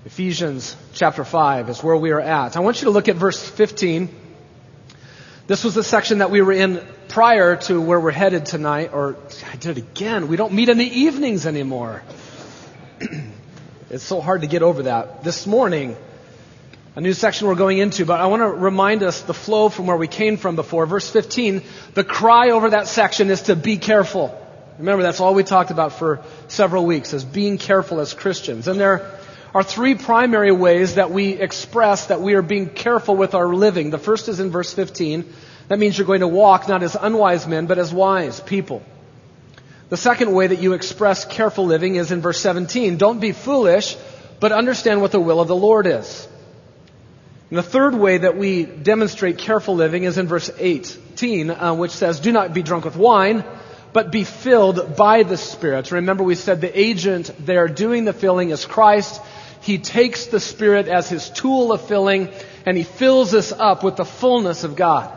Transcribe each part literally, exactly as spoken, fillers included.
Ephesians chapter five is where we are at. I want you to look at verse fifteen. This was the section that we were in prior to where we're headed tonight. Or I did it again. We don't meet in the evenings anymore. It's so hard to get over that. This morning, a new section we're going into, but I want to remind us the flow from where we came from before. Verse fifteen, the cry over that section is to be careful. Remember, that's all we talked about for several weeks, is being careful as Christians. And there are three primary ways that we express that we are being careful with our living. The first is in verse fifteen. That means you're going to walk not as unwise men, but as wise people. The second way that you express careful living is in verse seventeen. Don't be foolish, but understand what the will of the Lord is. And the third way that we demonstrate careful living is in verse eighteen, uh, which says, do not be drunk with wine, but be filled by the Spirit. Remember, we said the agent there doing the filling is Christ. He takes the Spirit as his tool of filling, and he fills us up with the fullness of God.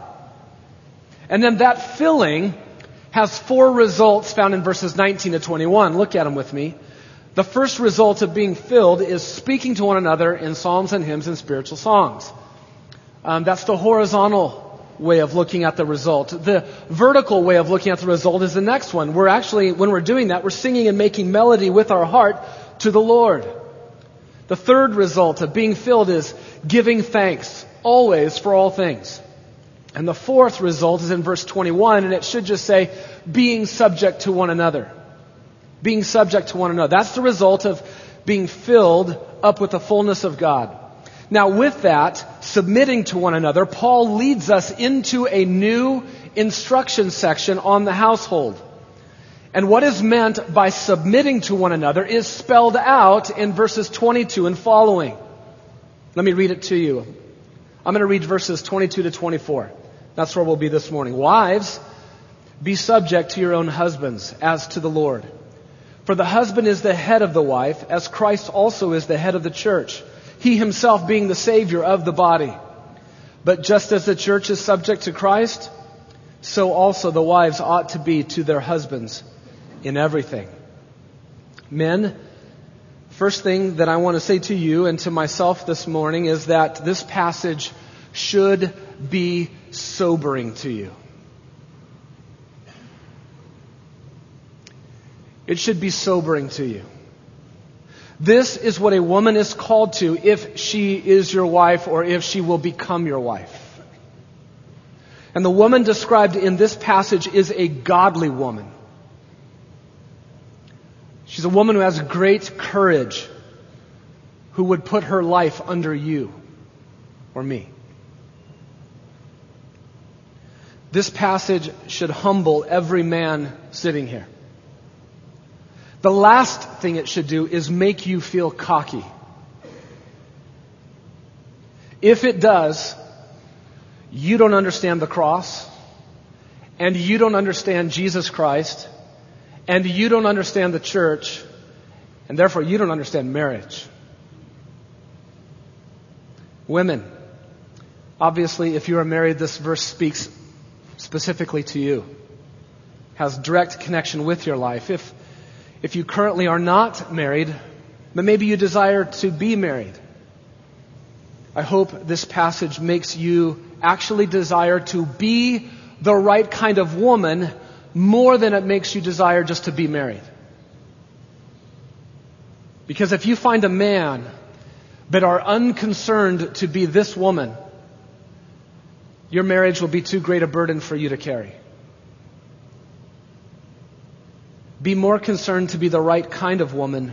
And then that filling has four results found in verses nineteen to twenty-one. Look at them with me. The first result of being filled is speaking to one another in psalms and hymns and spiritual songs. Um, that's the horizontal way of looking at the result. The vertical way of looking at the result is the next one. We're actually, when we're doing that, we're singing and making melody with our heart to the Lord. The third result of being filled is giving thanks, always for all things. And the fourth result is in verse twenty-one, and it should just say, being subject to one another. Being subject to one another. That's the result of being filled up with the fullness of God. Now with that, submitting to one another, Paul leads us into a new instruction section on the household. And what is meant by submitting to one another is spelled out in verses twenty-two and following. Let me read it to you. I'm going to read verses twenty-two to twenty-four. That's where we'll be this morning. Wives, be subject to your own husbands as to the Lord. For the husband is the head of the wife, as Christ also is the head of the church, he himself being the Savior of the body. But just as the church is subject to Christ, so also the wives ought to be to their husbands in everything. Men, first thing that I want to say to you and to myself this morning is that this passage should be sobering to you. It should be sobering to you. This is what a woman is called to if she is your wife or if she will become your wife. And the woman described in this passage is a godly woman. She's a woman who has great courage, who would put her life under you or me. This passage should humble every man sitting here. The last thing it should do is make you feel cocky. If it does, you don't understand the cross, and you don't understand Jesus Christ, and you don't understand the church, and therefore you don't understand marriage. Women, obviously, if you are married, this verse speaks specifically to you, has direct connection with your life. If If you currently are not married, but maybe you desire to be married, I hope this passage makes you actually desire to be the right kind of woman more than it makes you desire just to be married. Because if you find a man but are unconcerned to be this woman, your marriage will be too great a burden for you to carry. Be more concerned to be the right kind of woman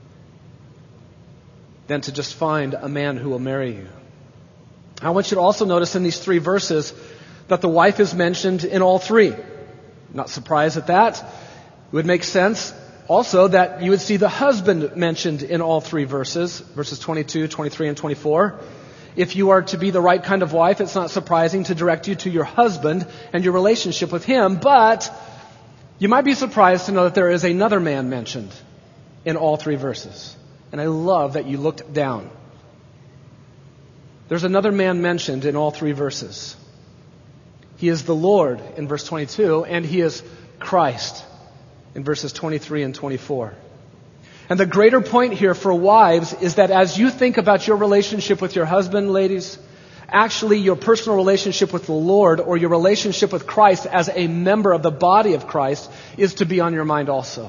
than to just find a man who will marry you. I want you to also notice in these three verses that the wife is mentioned in all three. I'm not surprised at that. It would make sense also that you would see the husband mentioned in all three verses, verses twenty-two, twenty-three, and twenty-four. If you are to be the right kind of wife, it's not surprising to direct you to your husband and your relationship with him, but you might be surprised to know that there is another man mentioned in all three verses. And I love that you looked down. There's another man mentioned in all three verses. He is the Lord in verse twenty-two, and he is Christ in verses twenty-three and twenty-four. And the greater point here for wives is that as you think about your relationship with your husband, ladies, actually your personal relationship with the Lord or your relationship with Christ as a member of the body of Christ is to be on your mind also.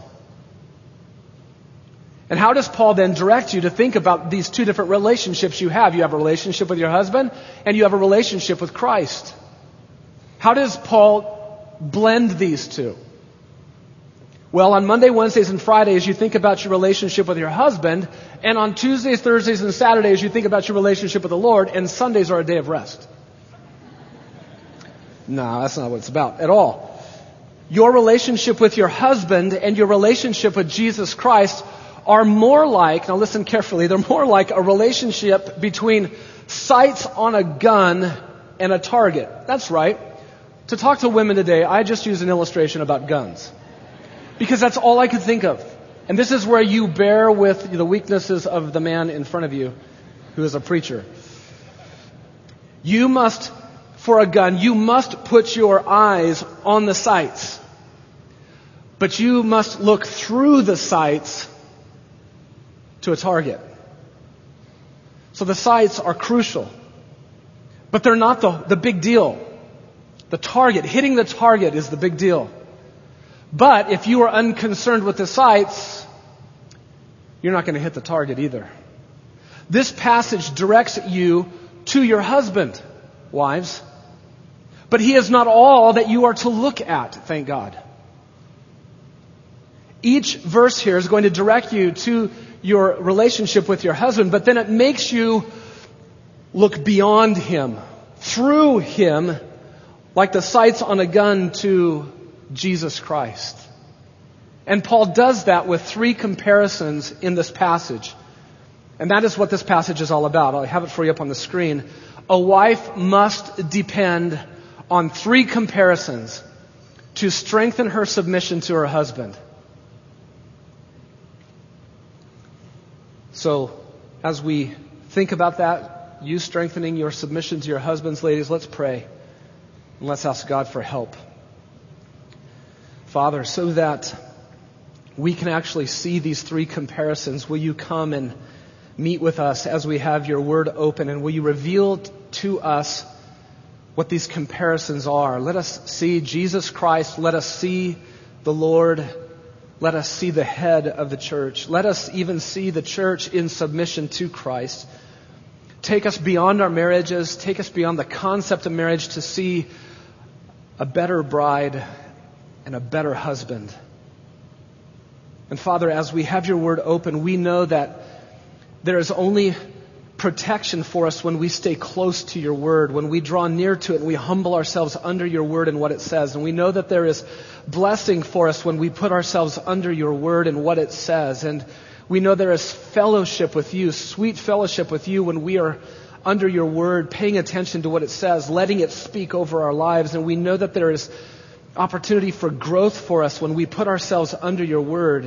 And how does Paul then direct you to think about these two different relationships you have? You have a relationship with your husband and you have a relationship with Christ. How does Paul blend these two? Well, on Monday, Wednesdays, and Fridays, you think about your relationship with your husband, and on Tuesdays, Thursdays, and Saturdays, you think about your relationship with the Lord, and Sundays are a day of rest. No, that's not what it's about at all. Your relationship with your husband and your relationship with Jesus Christ are more like, now listen carefully, they're more like a relationship between sights on a gun and a target. That's right. To talk to women today, I just used an illustration about guns. Because that's all I could think of. And this is where you bear with the weaknesses of the man in front of you who is a preacher. You must, for a gun, you must put your eyes on the sights. But you must look through the sights to a target. So the sights are crucial. But they're not the, the big deal. The target, hitting the target is the big deal. But if you are unconcerned with the sights, you're not going to hit the target either. This passage directs you to your husband, wives. But he is not all that you are to look at, thank God. Each verse here is going to direct you to your relationship with your husband, but then it makes you look beyond him, through him, like the sights on a gun to Jesus Christ. And Paul does that with three comparisons in this passage. And that is what this passage is all about. I'll have it for you up on the screen. A wife must depend on three comparisons to strengthen her submission to her husband. So, as we think about that, you strengthening your submission to your husbands, ladies, let's pray. And let's ask God for help. Father, so that we can actually see these three comparisons, will you come and meet with us as we have your word open, and will you reveal to us what these comparisons are? Let us see Jesus Christ. Let us see the Lord. Let us see the head of the church. Let us even see the church in submission to Christ. Take us beyond our marriages. Take us beyond the concept of marriage to see a better bride and a better husband. And Father, as we have your word open, we know that there is only protection for us when we stay close to your word, when we draw near to it and we humble ourselves under your word and what it says. And we know that there is blessing for us when we put ourselves under your word and what it says. And we know there is fellowship with you, sweet fellowship with you when we are under your word, paying attention to what it says, letting it speak over our lives. And we know that there is opportunity for growth for us when we put ourselves under your word.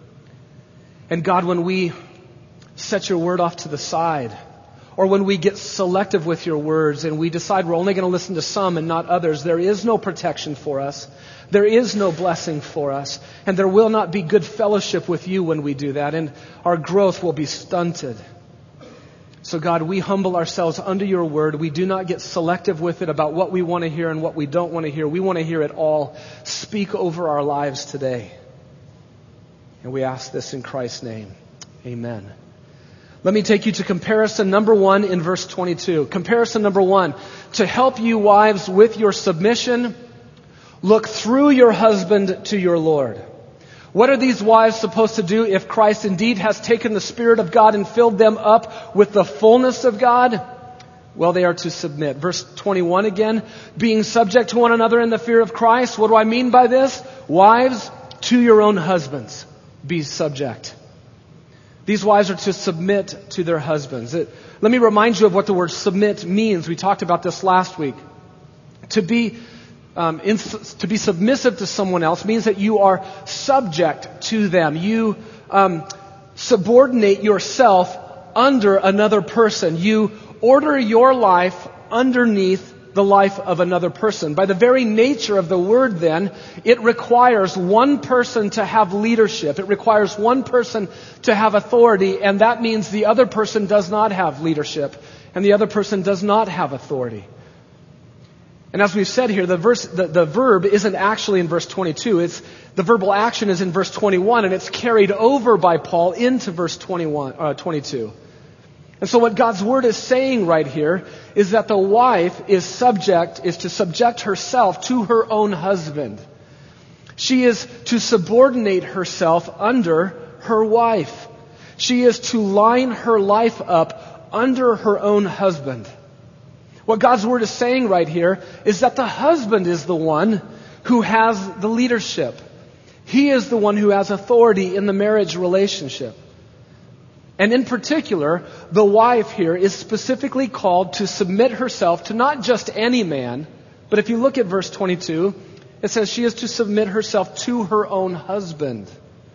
And God, when we set your word off to the side, or when we get selective with your words and we decide we're only going to listen to some and not others, there is no protection for us. There is no blessing for us. And there will not be good fellowship with you when we do that. And our growth will be stunted. So God, we humble ourselves under your word. We do not get selective with it about what we want to hear and what we don't want to hear. We want to hear it all. Speak over our lives today. And we ask this in Christ's name. Amen. Let me take you to comparison number one in verse twenty-two. Comparison number one. To help you wives with your submission, look through your husband to your Lord. What are these wives supposed to do if Christ indeed has taken the Spirit of God and filled them up with the fullness of God? Well, they are to submit. Verse twenty-one again, being subject to one another in the fear of Christ. What do I mean by this? Wives, to your own husbands, be subject. These wives are to submit to their husbands. It, let me remind you of what the word submit means. We talked about this last week. To be Um, in, to be submissive to someone else means that you are subject to them. You um, subordinate yourself under another person. You order your life underneath the life of another person. By the very nature of the word then, it requires one person to have leadership. It requires one person to have authority, and that means the other person does not have leadership, and the other person does not have authority. And as we've said here, the verse, the, the verb isn't actually in verse twenty-two. It's, the verbal action is in verse twenty-one, and it's carried over by Paul into verse twenty-one, uh, twenty-two. And so what God's word is saying right here is that the wife is subject, is to subject herself to her own husband. She is to subordinate herself under her wife. She is to line her life up under her own husband. What God's word is saying right here is that the husband is the one who has the leadership. He is the one who has authority in the marriage relationship. And in particular, the wife here is specifically called to submit herself to not just any man, but if you look at verse twenty-two, it says she is to submit herself to her own husband.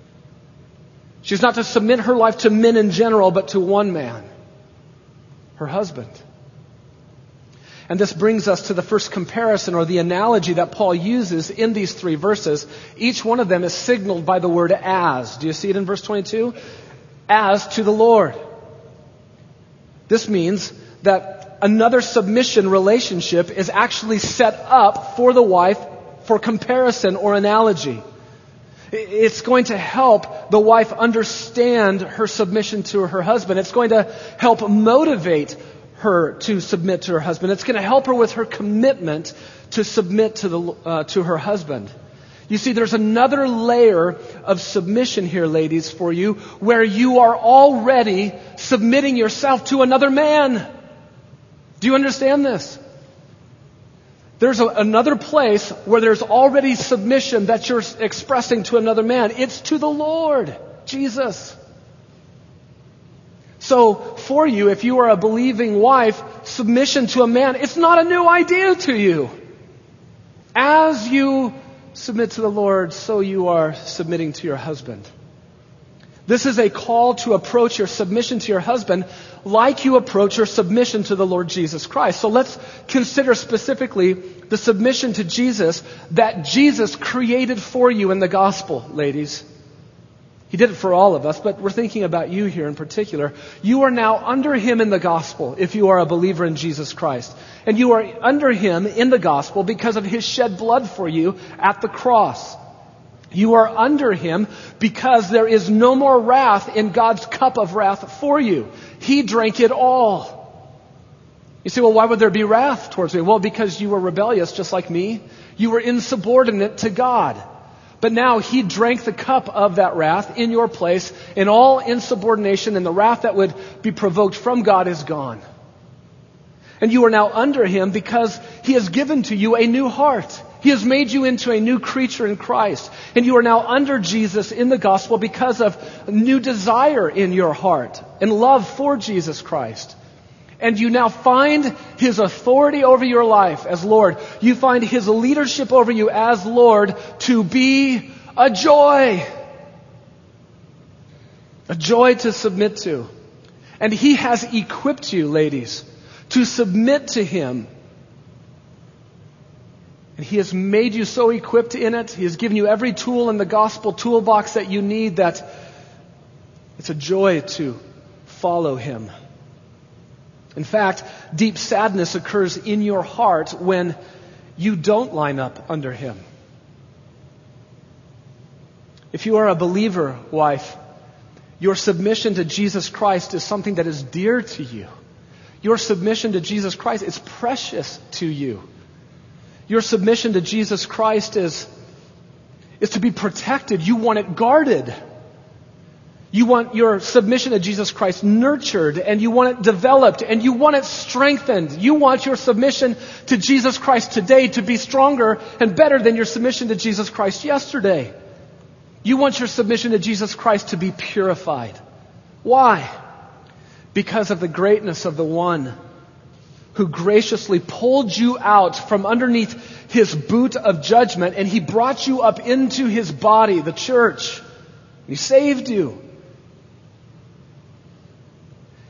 She's not to submit her life to men in general, but to one man, her husband. And this brings us to the first comparison or the analogy that Paul uses in these three verses. Each one of them is signaled by the word as. Do you see it in verse twenty-two? As to the Lord. This means that another submission relationship is actually set up for the wife for comparison or analogy. It's going to help the wife understand her submission to her husband. It's going to help motivate her to submit to her husband. It's going to help her with her commitment to submit to the uh, to her husband. You see, there's another layer of submission here, ladies, for you, where you are already submitting yourself to another man. Do you understand this? There's a, another place where there's already submission that you're expressing to another man. It's to the Lord, Jesus. So, for you, if you are a believing wife, submission to a man, it's not a new idea to you. As you submit to the Lord, so you are submitting to your husband. This is a call to approach your submission to your husband like you approach your submission to the Lord Jesus Christ. So let's consider specifically the submission to Jesus that Jesus created for you in the gospel, ladies. He did it for all of us, but we're thinking about you here in particular. You are now under Him in the gospel if you are a believer in Jesus Christ. And you are under Him in the gospel because of His shed blood for you at the cross. You are under Him because there is no more wrath in God's cup of wrath for you. He drank it all. You say, well, why would there be wrath towards me? Well, because you were rebellious just like me. You were insubordinate to God. But now He drank the cup of that wrath in your place, and all insubordination and the wrath that would be provoked from God is gone. And you are now under Him because He has given to you a new heart. He has made you into a new creature in Christ. And you are now under Jesus in the gospel because of a new desire in your heart and love for Jesus Christ. And you now find His authority over your life as Lord. You find His leadership over you as Lord to be a joy. A joy to submit to. And He has equipped you, ladies, to submit to Him. And He has made you so equipped in it. He has given you every tool in the gospel toolbox that you need, that it's a joy to follow Him. In fact, deep sadness occurs in your heart when you don't line up under Him. If you are a believer, wife, your submission to Jesus Christ is something that is dear to you. Your submission to Jesus Christ is precious to you. Your submission to Jesus Christ is, is to be protected. You want it guarded. You want your submission to Jesus Christ nurtured, and you want it developed, and you want it strengthened. You want your submission to Jesus Christ today to be stronger and better than your submission to Jesus Christ yesterday. You want your submission to Jesus Christ to be purified. Why? Because of the greatness of the one who graciously pulled you out from underneath His boot of judgment, and He brought you up into His body, the church. He saved you.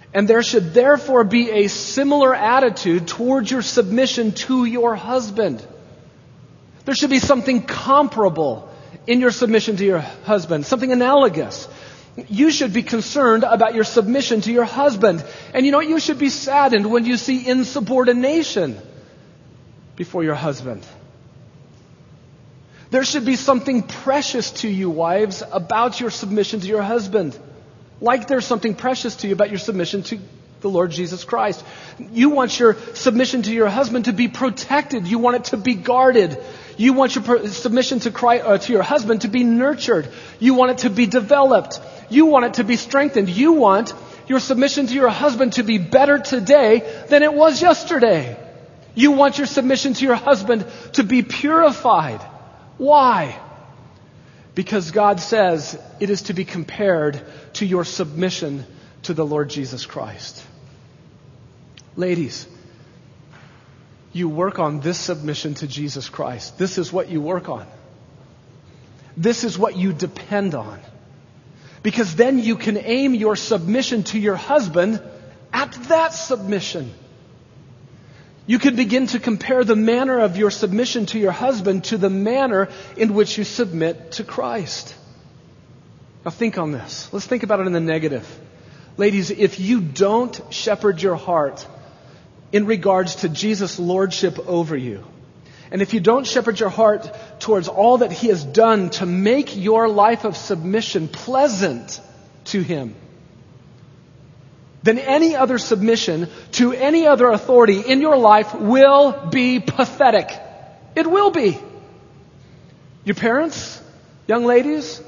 And there should therefore be a similar attitude towards your submission to your husband. There should be something comparable in your submission to your husband, something analogous. You should be concerned about your submission to your husband. And you know what? You should be saddened when you see insubordination before your husband. There should be something precious to you, wives, about your submission to your husband. Like there's something precious to you about your submission to the Lord Jesus Christ. You want your submission to your husband to be protected. You want it to be guarded. You want your submission to Christ, uh, to your husband to be nurtured. You want it to be developed. You want it to be strengthened. You want your submission to your husband to be better today than it was yesterday. You want your submission to your husband to be purified. Why? Because God says it is to be compared to your submission to the Lord Jesus Christ. Ladies, you work on this submission to Jesus Christ. This is what you work on. This is what you depend on. Because then you can aim your submission to your husband at that submission. You can begin to compare the manner of your submission to your husband to the manner in which you submit to Christ. Now think on this. Let's think about it in the negative. Ladies, if you don't shepherd your heart in regards to Jesus' lordship over you, and if you don't shepherd your heart towards all that He has done to make your life of submission pleasant to Him, then any other submission to any other authority in your life will be pathetic. It will be. Your parents, young ladies,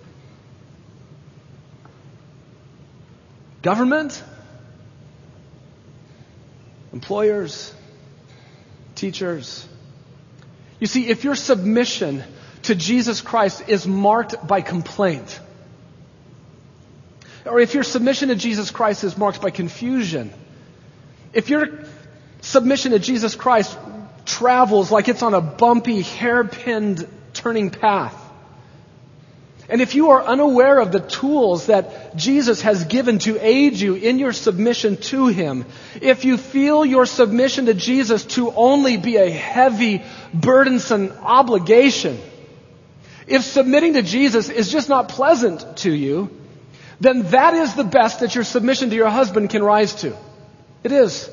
government, employers, teachers. You see, if your submission to Jesus Christ is marked by complaint, or if your submission to Jesus Christ is marked by confusion, if your submission to Jesus Christ travels like it's on a bumpy, hairpinned turning path, and if you are unaware of the tools that Jesus has given to aid you in your submission to Him, if you feel your submission to Jesus to only be a heavy, burdensome obligation, if submitting to Jesus is just not pleasant to you, then that is the best that your submission to your husband can rise to. It is.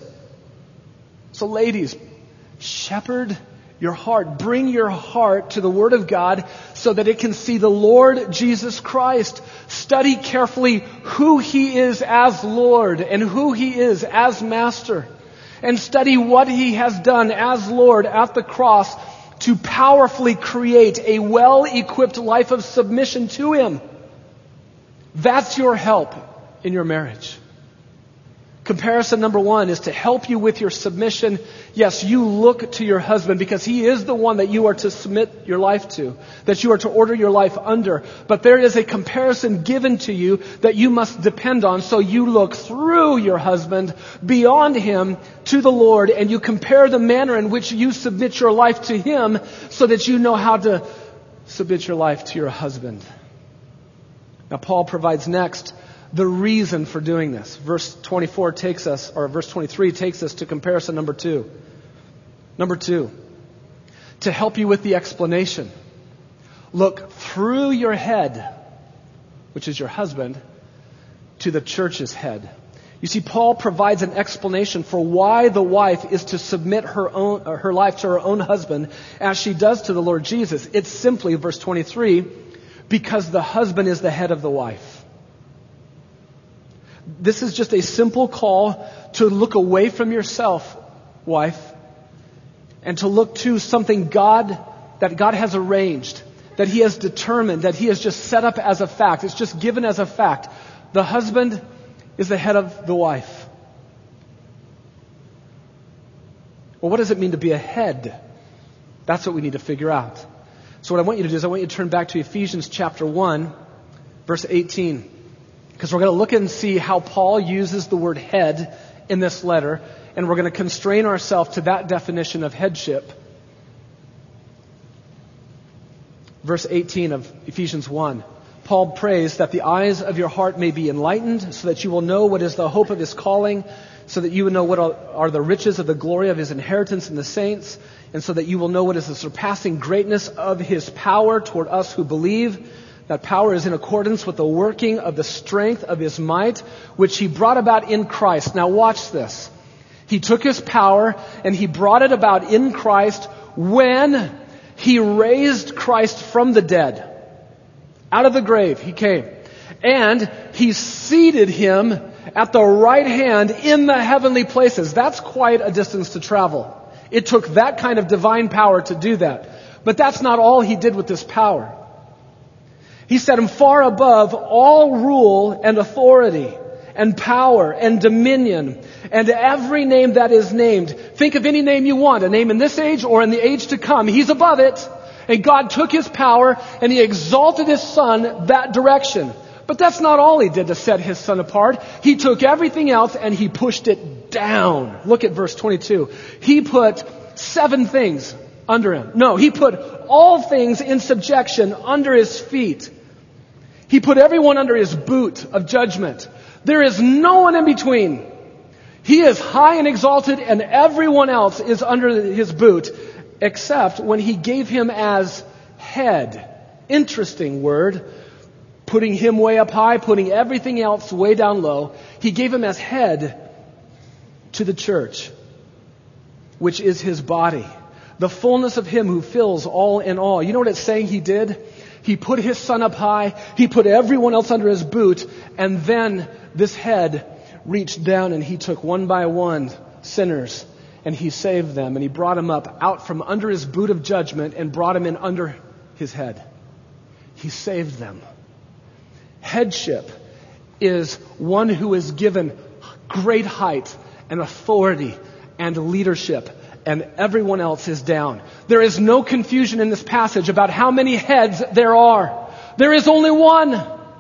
So ladies, shepherd your heart. Bring your heart to the Word of God so that it can see the Lord Jesus Christ. Study carefully who He is as Lord and who He is as Master. And study what He has done as Lord at the cross to powerfully create a well-equipped life of submission to Him. That's your help in your marriage. Comparison number one is to help you with your submission. Yes, you look to your husband because he is the one that you are to submit your life to, that you are to order your life under. But there is a comparison given to you that you must depend on. So you look through your husband, beyond him, to the Lord, and you compare the manner in which you submit your life to Him so that you know how to submit your life to your husband. Now, Paul provides next the reason for doing this. Verse twenty-four takes us, or verse twenty-three takes us to comparison number two. Number two, to help you with the explanation. Look through your head, which is your husband, to the church's head. You see, Paul provides an explanation for why the wife is to submit her own, uh, her life to her own husband as she does to the Lord Jesus. It's simply, verse twenty-three, because the husband is the head of the wife. This is just a simple call to look away from yourself, wife, and to look to something God, that God has arranged, that He has determined, that He has just set up as a fact. It's just given as a fact. The husband is the head of the wife. Well, what does it mean to be a head? That's what we need to figure out. So what I want you to do is I want you to turn back to Ephesians chapter one, verse eighteen. Because we're going to look and see how Paul uses the word head in this letter. And we're going to constrain ourselves to that definition of headship. Verse eighteen of Ephesians one. Paul prays that the eyes of your heart may be enlightened, so that you will know what is the hope of his calling, so that you will know what are the riches of the glory of his inheritance in the saints, and so that you will know what is the surpassing greatness of his power toward us who believe. That power is in accordance with the working of the strength of his might, which he brought about in Christ. Now watch this. He took his power and he brought it about in Christ when he raised Christ from the dead. Out of the grave he came. And he seated him at the right hand in the heavenly places. That's quite a distance to travel. It took that kind of divine power to do that. But that's not all he did with this power. He set him far above all rule and authority and power and dominion and every name that is named. Think of any name you want, a name in this age or in the age to come. He's above it. And God took his power and he exalted his Son that direction. But that's not all he did to set his Son apart. He took everything else and he pushed it down. Look at verse twenty-two. He put seven things under him. No, he put all things in subjection under his feet. He put everyone under his boot of judgment. There is no one in between. He is high and exalted and everyone else is under his boot, except when he gave him as head. Interesting word. Putting him way up high, putting everything else way down low. He gave him as head to the church, which is his body. The fullness of him who fills all in all. You know what it's saying he did? He put his Son up high. He put everyone else under his boot. And then this head reached down and he took one by one sinners and he saved them. And he brought them up out from under his boot of judgment and brought them in under his head. He saved them. Headship is one who is given great height and authority and leadership, and everyone else is down. There is no confusion in this passage about how many heads there are. There is only one,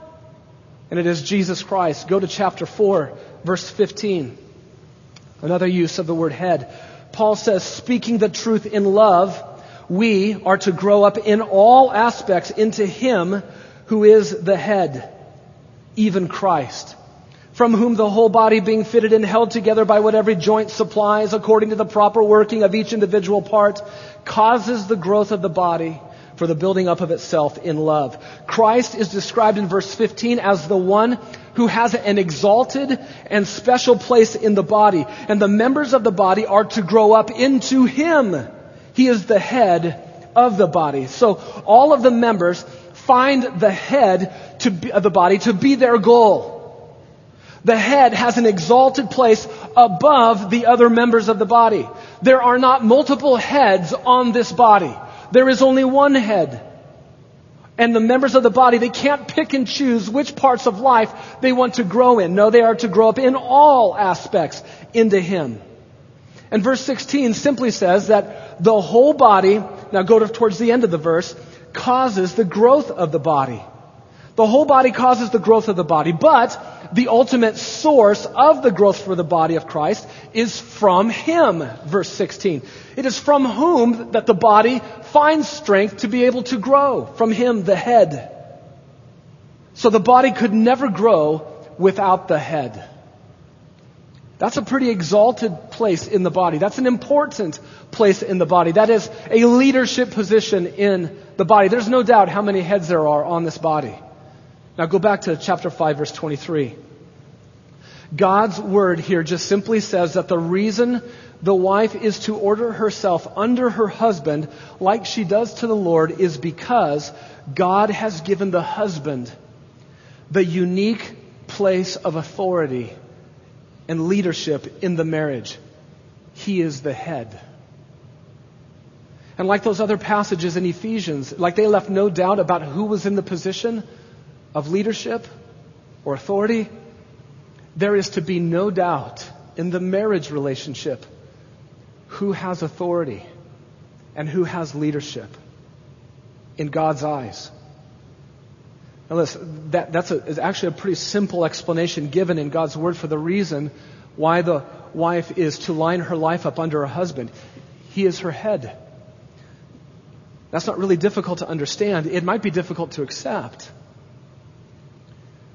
and it is Jesus Christ. Go to chapter four, verse fifteen. Another use of the word head. Paul says, speaking the truth in love, we are to grow up in all aspects into him who is the head, even Christ, from whom the whole body being fitted and held together by what every joint supplies according to the proper working of each individual part, causes the growth of the body for the building up of itself in love. Christ is described in verse fifteen as the one who has an exalted and special place in the body, and the members of the body are to grow up into him. He is the head of the body. So all of the members find the head to be, of the body to be their goal. The head has an exalted place above the other members of the body. There are not multiple heads on this body. There is only one head. And the members of the body, they can't pick and choose which parts of life they want to grow in. No, they are to grow up in all aspects into him. And verse sixteen simply says that the whole body, now go to, towards the end of the verse, causes the growth of the body. The whole body causes the growth of the body, but the ultimate source of the growth for the body of Christ is from him, verse sixteen. It is from whom that the body finds strength to be able to grow, from him, the head. So the body could never grow without the head. That's a pretty exalted place in the body. That's an important place in the body. That is a leadership position in the body. There's no doubt how many heads there are on this body. Now go back to chapter five, verse twenty-three. God's word here just simply says that the reason the wife is to order herself under her husband like she does to the Lord is because God has given the husband the unique place of authority and leadership in the marriage. He is the head. And like those other passages in Ephesians, like they left no doubt about who was in the position of leadership or authority, there is to be no doubt in the marriage relationship who has authority and who has leadership in God's eyes. Now listen, that, that's a, is actually a pretty simple explanation given in God's word for the reason why the wife is to line her life up under her husband. He is her head. That's not really difficult to understand. It might be difficult to accept.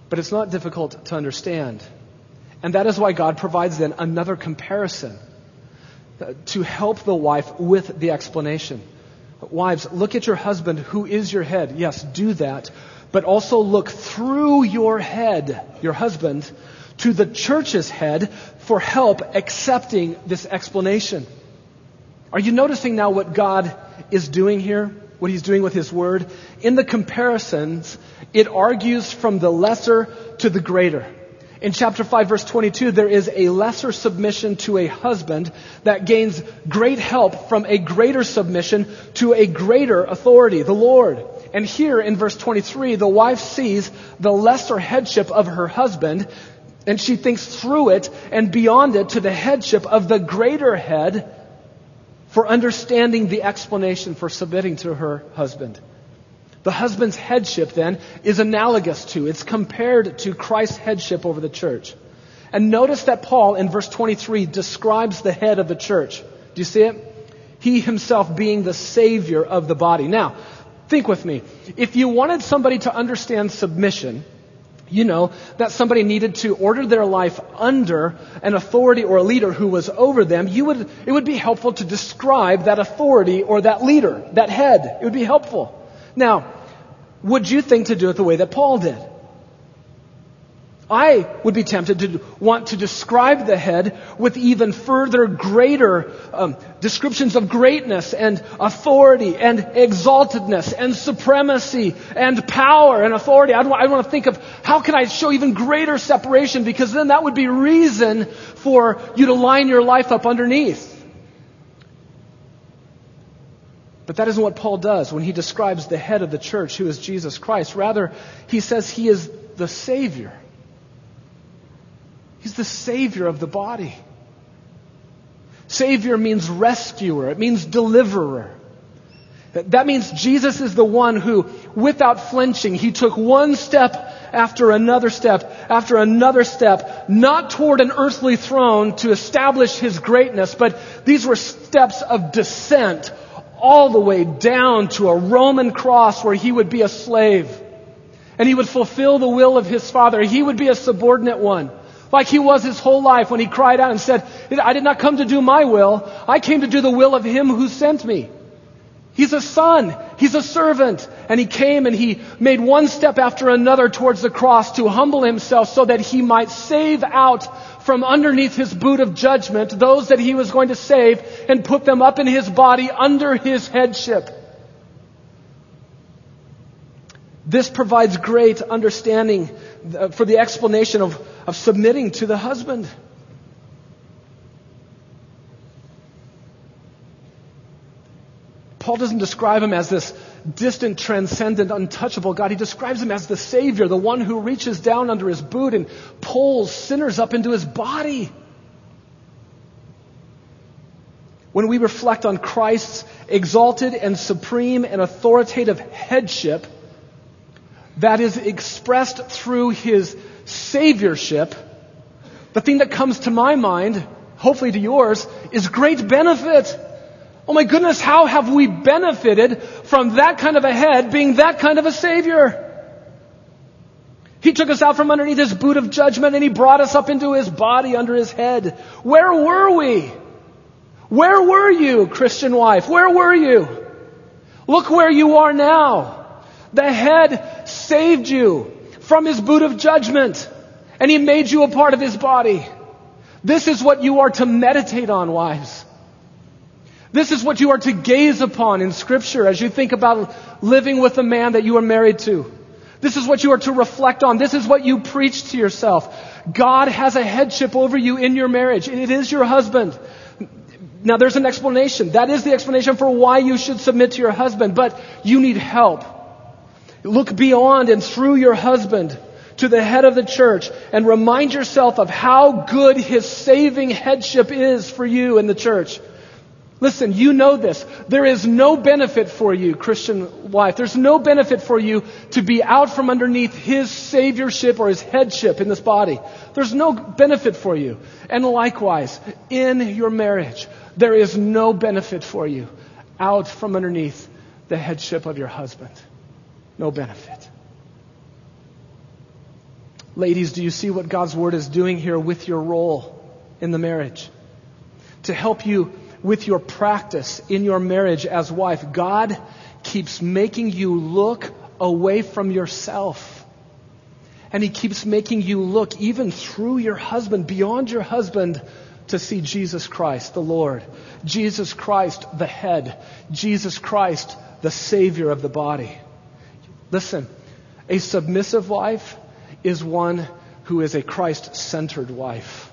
But it's not difficult to understand. And that is why God provides then another comparison to help the wife with the explanation. Wives, look at your husband who is your head. Yes, do that. But also look through your head, your husband, to the church's head for help accepting this explanation. Are you noticing now what God is doing here? What He's doing with His Word? In the comparisons, it argues from the lesser to the greater. In chapter five, verse twenty-two, there is a lesser submission to a husband that gains great help from a greater submission to a greater authority, the Lord. And here in verse twenty-three, the wife sees the lesser headship of her husband, and she thinks through it and beyond it to the headship of the greater head for understanding the explanation for submitting to her husband. The husband's headship, then, is analogous to, it's compared to Christ's headship over the church. And notice that Paul, in verse twenty-three, describes the head of the church. Do you see it? He himself being the Savior of the body. Now, think with me. If you wanted somebody to understand submission, you know that somebody needed to order their life under an authority or a leader who was over them, you would, it would be helpful to describe that authority or that leader, that head. It would be helpful. Now, would you think to do it the way that Paul did? I would be tempted to want to describe the head with even further greater um, descriptions of greatness and authority and exaltedness and supremacy and power and authority. I'd, I'd want to think of how can I show even greater separation, because then that would be reason for you to line your life up underneath. But that isn't what Paul does when he describes the head of the church, who is Jesus Christ. Rather, he says he is the Savior. He's the Savior of the body. Savior means rescuer. It means deliverer. That means Jesus is the one who, without flinching, He took one step after another step after another step, not toward an earthly throne to establish His greatness, but these were steps of descent all the way down to a Roman cross where He would be a slave. And He would fulfill the will of His Father. He would be a subordinate one. Like He was His whole life when He cried out and said, I did not come to do my will. I came to do the will of Him who sent me. He's a son. He's a servant. And He came and He made one step after another towards the cross to humble Himself so that He might save out from underneath His boot of judgment those that He was going to save and put them up in His body under His headship. This provides great understanding for the explanation of, of submitting to the husband. Paul doesn't describe Him as this distant, transcendent, untouchable God. He describes Him as the Savior, the one who reaches down under His boot and pulls sinners up into His body. When we reflect on Christ's exalted and supreme and authoritative headship, that is expressed through His Saviorship, the thing that comes to my mind, hopefully to yours, is great benefit. Oh my goodness, how have we benefited from that kind of a head being that kind of a Savior? He took us out from underneath His boot of judgment and He brought us up into His body under His head. Where were we? Where were you, Christian wife? Where were you? Look where you are now. The head saved you from His boot of judgment, and He made you a part of His body. This is what you are to meditate on, wives. This is what you are to gaze upon in Scripture as you think about living with the man that you are married to. This is what you are to reflect on. This is what you preach to yourself. God has a headship over you in your marriage, and it is your husband. Now, there's an explanation. That is the explanation for why you should submit to your husband, but you need help. Look beyond and through your husband to the head of the church and remind yourself of how good His saving headship is for you in the church. Listen, you know this. There is no benefit for you, Christian wife. There's no benefit for you to be out from underneath His saviorship or His headship in this body. There's no benefit for you. And likewise, in your marriage, there is no benefit for you out from underneath the headship of your husband. No benefit. Ladies, do you see what God's Word is doing here with your role in the marriage? To help you with your practice in your marriage as wife, God keeps making you look away from yourself. And He keeps making you look even through your husband, beyond your husband, to see Jesus Christ, the Lord. Jesus Christ, the head. Jesus Christ, the Savior of the body. Listen, a submissive wife is one who is a Christ-centered wife.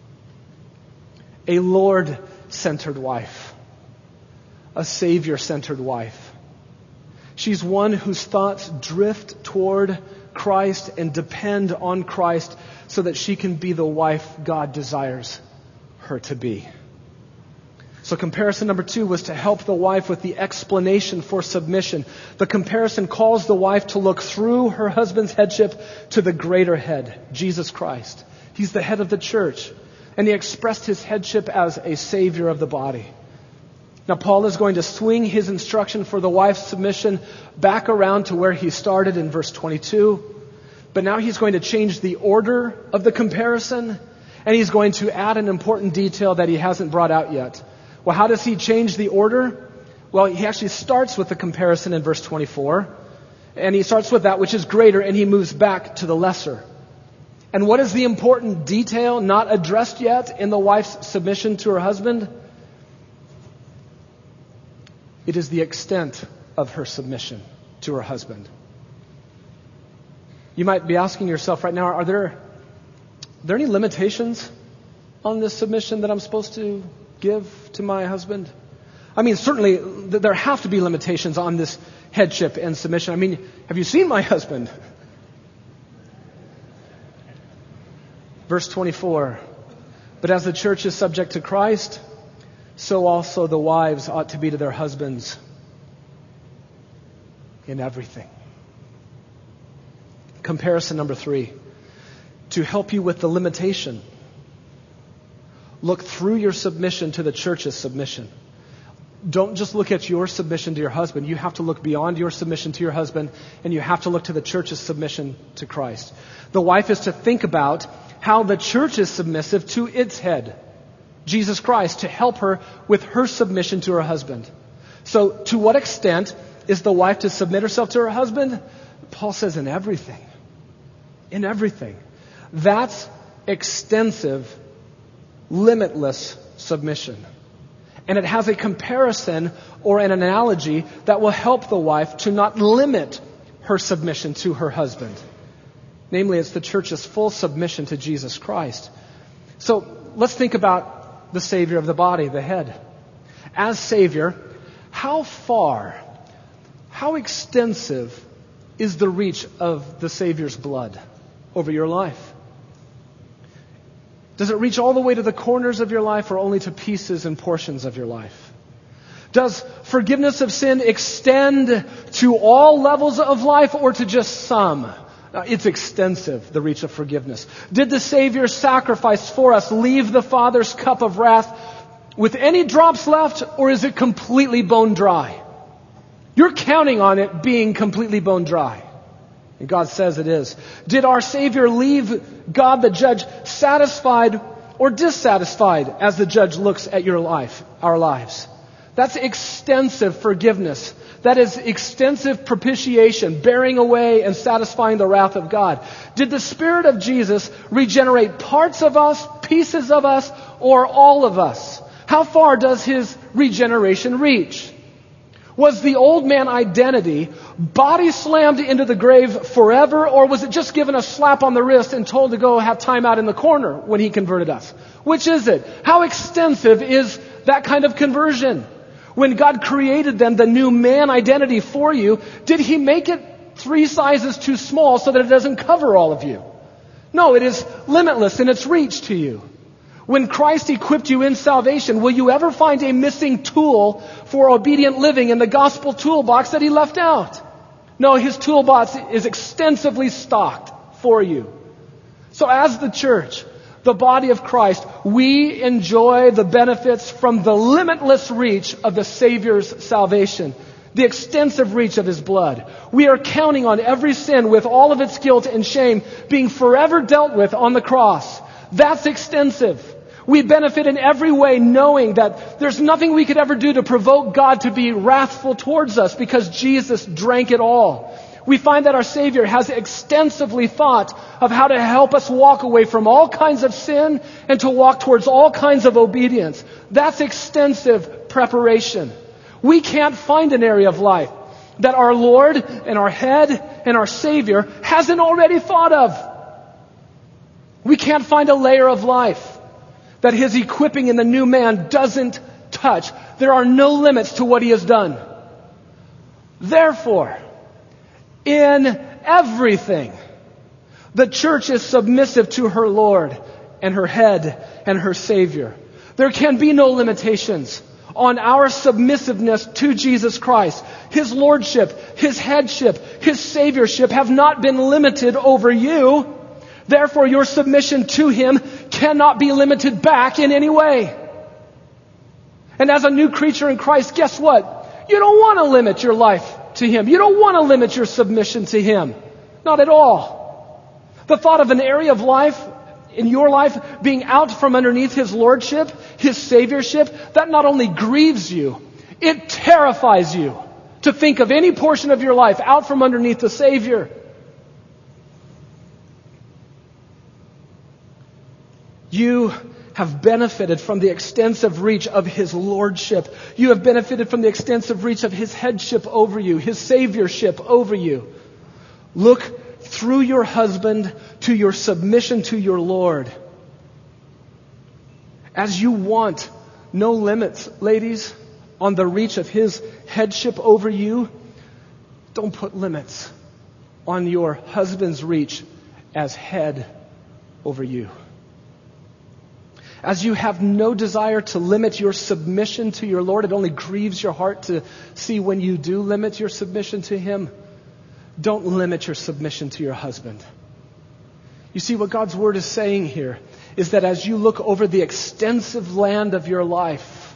A Lord-centered wife. A Savior-centered wife. She's one whose thoughts drift toward Christ and depend on Christ so that she can be the wife God desires her to be. So comparison number two was to help the wife with the explanation for submission. The comparison calls the wife to look through her husband's headship to the greater head, Jesus Christ. He's the head of the church, and He expressed His headship as a Savior of the body. Now, Paul is going to swing his instruction for the wife's submission back around to where he started in verse twenty-two. But now he's going to change the order of the comparison, and he's going to add an important detail that he hasn't brought out yet. Well, how does he change the order? Well, he actually starts with the comparison in verse twenty-four, and he starts with that which is greater, and he moves back to the lesser. And what is the important detail not addressed yet in the wife's submission to her husband? It is the extent of her submission to her husband. You might be asking yourself right now, are there, are there any limitations on this submission that I'm supposed to give to my husband? I mean, certainly th- there have to be limitations on this headship and submission. I mean, have you seen my husband? Verse twenty-four, but as the church is subject to Christ, so also the wives ought to be to their husbands in everything. Comparison number three, to help you with the limitation. Look through your submission to the church's submission. Don't just look at your submission to your husband. You have to look beyond your submission to your husband, and you have to look to the church's submission to Christ. The wife is to think about how the church is submissive to its head, Jesus Christ, to help her with her submission to her husband. So, to what extent is the wife to submit herself to her husband? Paul says in everything. In everything. That's extensive, limitless submission. And it has a comparison or an analogy that will help the wife to not limit her submission to her husband. Namely, it's the church's full submission to Jesus Christ. So let's think about the Savior of the body, the head. As Savior, how far, how extensive is the reach of the Savior's blood over your life? Does it reach all the way to the corners of your life or only to pieces and portions of your life? Does forgiveness of sin extend to all levels of life or to just some? Uh, it's extensive, the reach of forgiveness. Did the Savior's sacrifice for us leave the Father's cup of wrath with any drops left, or is it completely bone dry? You're counting on it being completely bone dry. And God says it is. Did our Savior leave God the judge satisfied or dissatisfied as the judge looks at your life, our lives? That's extensive forgiveness. That is extensive propitiation, bearing away and satisfying the wrath of God. Did the Spirit of Jesus regenerate parts of us, pieces of us, or all of us? How far does His regeneration reach? Was the old man identity body slammed into the grave forever, or was it just given a slap on the wrist and told to go have time out in the corner when He converted us? Which is it? How extensive is that kind of conversion? When God created them, the new man identity for you, did He make it three sizes too small so that it doesn't cover all of you? No, it is limitless in its reach to you. When Christ equipped you in salvation, will you ever find a missing tool for obedient living in the gospel toolbox that He left out? No, His toolbox is extensively stocked for you. So as the church, the body of Christ, we enjoy the benefits from the limitless reach of the Savior's salvation. the extensive reach of His blood. We are counting on every sin with all of its guilt and shame being forever dealt with on the cross. That's extensive. We benefit in every way knowing that there's nothing we could ever do to provoke God to be wrathful towards us because Jesus drank it all. We find that our Savior has extensively thought of how to help us walk away from all kinds of sin and to walk towards all kinds of obedience. That's extensive preparation. We can't find an area of life that our Lord and our Head and our Savior hasn't already thought of. We can't find a layer of life that His equipping in the new man doesn't touch. There are no limits to what He has done. Therefore, in everything, the church is submissive to her Lord and her Head and her Savior. There can be no limitations on our submissiveness to Jesus Christ. His Lordship, His Headship, His Saviorship have not been limited over you. Therefore, your submission to Him cannot be limited back in any way. And as a new creature in Christ, guess what? You don't want to limit your life to Him. You don't want to limit your submission to Him. Not at all. The thought of an area of life, in your life, being out from underneath His Lordship, His Saviorship, that not only grieves you, it terrifies you to think of any portion of your life out from underneath the Savior. You have benefited from the extensive reach of His Lordship. You have benefited from the extensive reach of His Headship over you, His Saviorship over you. Look through your husband to your submission to your Lord. As you want no limits, ladies, on the reach of His Headship over you, don't put limits on your husband's reach as head over you. As you have no desire to limit your submission to your Lord, it only grieves your heart to see when you do limit your submission to Him. Don't limit your submission to your husband. You see, what God's Word is saying here is that as you look over the extensive land of your life,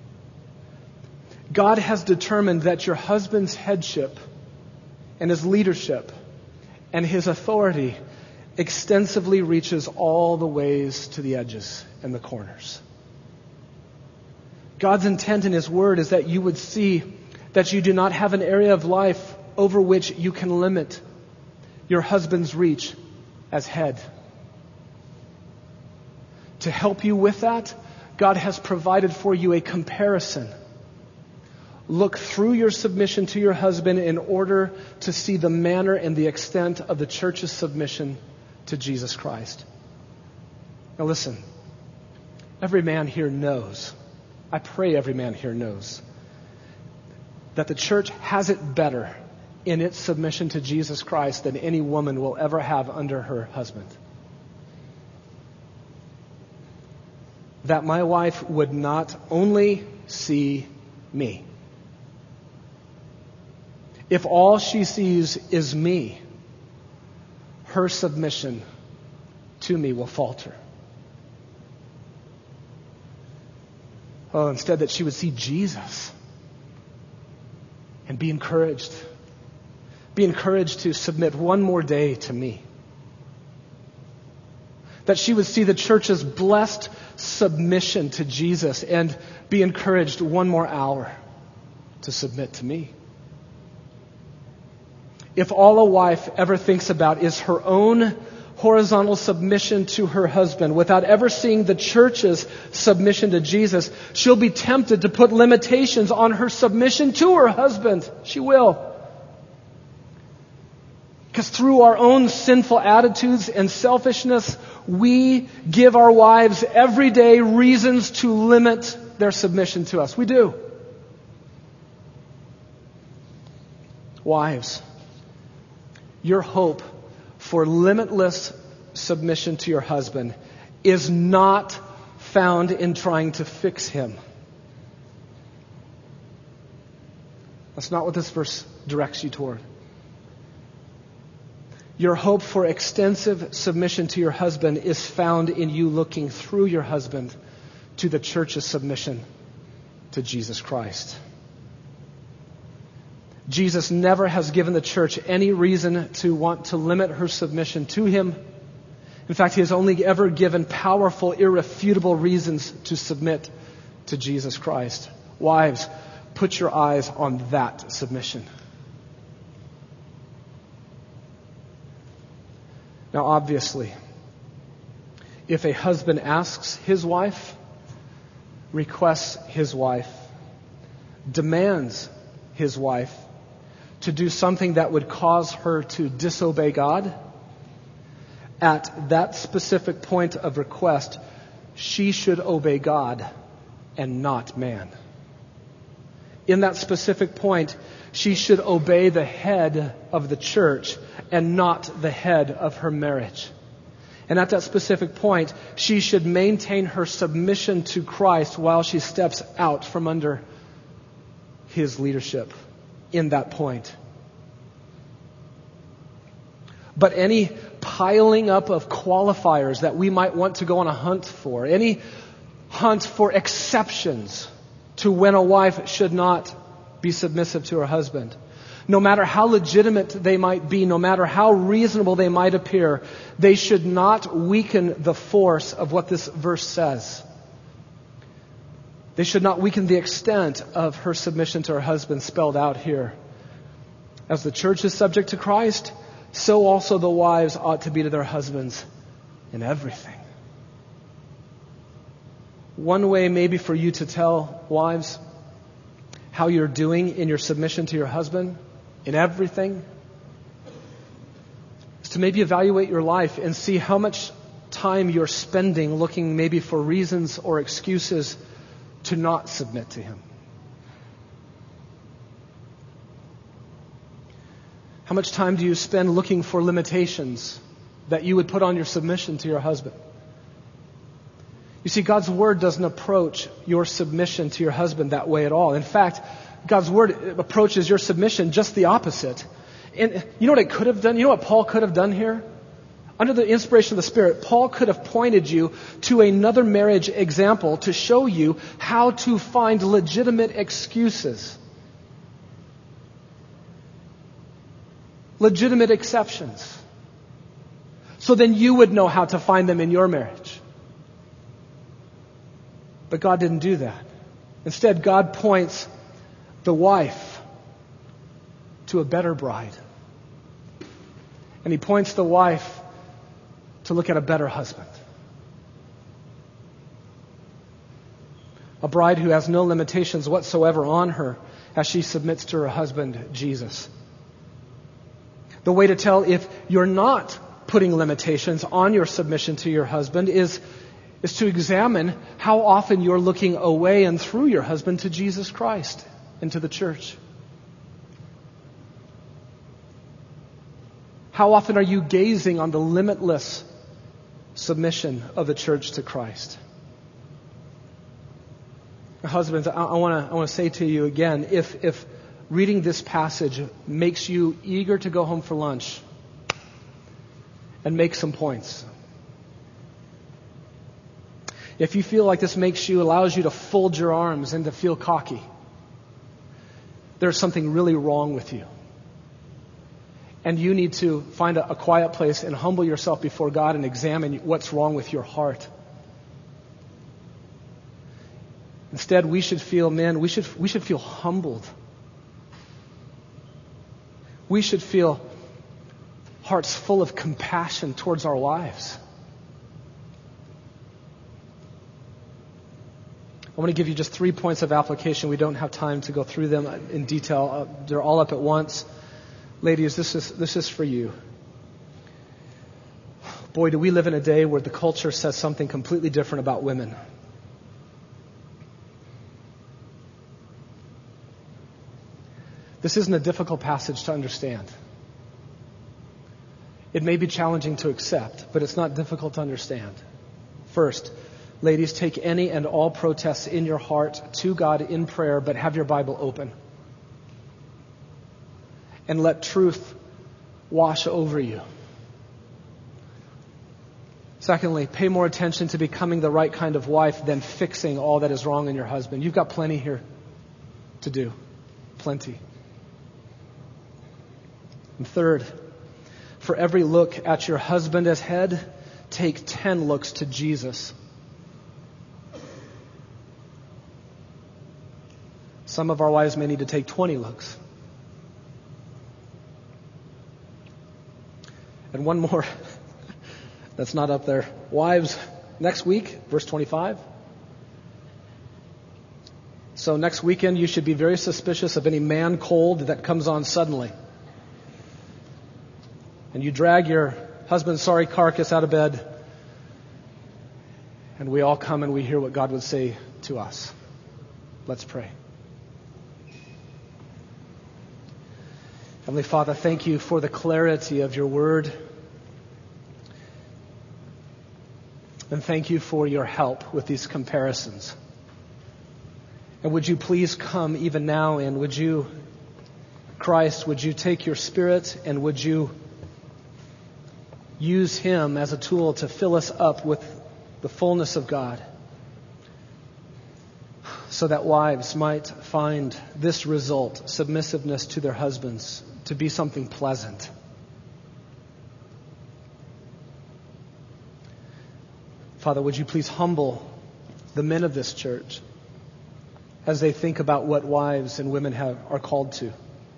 God has determined that your husband's headship and his leadership and his authority extensively reaches all the ways to the edges and the corners. God's intent in His Word is that you would see that you do not have an area of life over which you can limit your husband's reach as head. To help you with that, God has provided for you a comparison. Look through your submission to your husband in order to see the manner and the extent of the church's submission to Jesus Christ. Now listen, every man here knows, I pray every man here knows, that the church has it better in its submission to Jesus Christ than any woman will ever have under her husband. That my wife would not only see me. If all she sees is me, her submission to me will falter. Oh, instead that she would see Jesus and be encouraged. Be encouraged to submit one more day to me. That she would see the church's blessed submission to Jesus and be encouraged one more hour to submit to me. If all a wife ever thinks about is her own horizontal submission to her husband without ever seeing the church's submission to Jesus, she'll be tempted to put limitations on her submission to her husband. She will. Because through our own sinful attitudes and selfishness, we give our wives every day reasons to limit their submission to us. We do. Wives, your hope for limitless submission to your husband is not found in trying to fix him. That's not what this verse directs you toward. Your hope for extensive submission to your husband is found in you looking through your husband to the church's submission to Jesus Christ. Jesus never has given the church any reason to want to limit her submission to him. In fact, he has only ever given powerful, irrefutable reasons to submit to Jesus Christ. Wives, put your eyes on that submission. Now, obviously, if a husband asks his wife, requests his wife, demands his wife to do something that would cause her to disobey God, at that specific point of request, she should obey God and not man. In that specific point, she should obey the head of the church and not the head of her marriage. And at that specific point, she should maintain her submission to Christ while she steps out from under his leadership in that point. But any piling up of qualifiers that we might want to go on a hunt for, any hunt for exceptions to when a wife should not be submissive to her husband, no matter how legitimate they might be, no matter how reasonable they might appear, they should not weaken the force of what this verse says. They should not weaken the extent of her submission to her husband spelled out here. As the church is subject to Christ, so also the wives ought to be to their husbands in everything. One way maybe for you to tell wives how you're doing in your submission to your husband in everything is to maybe evaluate your life and see how much time you're spending looking maybe for reasons or excuses to not submit to him. How much time do you spend looking for limitations that you would put on your submission to your husband? You see, God's Word doesn't approach your submission to your husband that way at all. In fact, God's Word approaches your submission just the opposite. And you know what it could have done? You know what Paul could have done here? Under the inspiration of the Spirit, Paul could have pointed you to another marriage example to show you how to find legitimate excuses. Legitimate exceptions. So then you would know how to find them in your marriage. But God didn't do that. Instead, God points the wife to a better bride. And He points the wife to look at a better husband. A bride who has no limitations whatsoever on her as she submits to her husband, Jesus. The way to tell if you're not putting limitations on your submission to your husband is, is to examine how often you're looking away and through your husband to Jesus Christ and to the church. How often are you gazing on the limitless submission of the church to Christ? Husbands, I, I want to I want to say to you again, if if reading this passage makes you eager to go home for lunch and make some points, if you feel like this makes you, allows you to fold your arms and to feel cocky, there's something really wrong with you. And you need to find a, a quiet place and humble yourself before God and examine what's wrong with your heart. Instead, we should feel, men, we should we should feel humbled. We should feel hearts full of compassion towards our wives. I want to give you just three points of application. We don't have time to go through them in detail. Uh, they're all up at once. Ladies, this is this is for you. Boy, do we live in a day where the culture says something completely different about women. This isn't a difficult passage to understand. It may be challenging to accept, but it's not difficult to understand. First, ladies, take any and all protests in your heart to God in prayer, but have your Bible open. And let truth wash over you. Secondly, pay more attention to becoming the right kind of wife than fixing all that is wrong in your husband. You've got plenty here to do. Plenty. And third, for every look at your husband as head, take ten looks to Jesus. Some of our wives may need to take twenty looks. And one more that's not up there. Wives, next week, verse twenty-five. So next weekend you should be very suspicious of any man cold that comes on suddenly. And you drag your husband's sorry carcass out of bed, and we all come and we hear what God would say to us. Let's pray. Heavenly Father, thank you for the clarity of your word. And thank you for your help with these comparisons. And would you please come even now, and would you, Christ, would you take your Spirit and would you use him as a tool to fill us up with the fullness of God, so that wives might find this result, submissiveness to their husbands, to be something pleasant. Father, would you please humble the men of this church as they think about what wives and women have, are called to.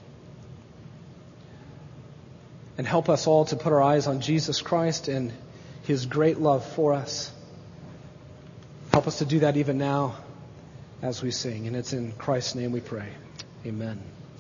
And help us all to put our eyes on Jesus Christ and his great love for us. Help us to do that even now as we sing. And it's in Christ's name we pray. Amen.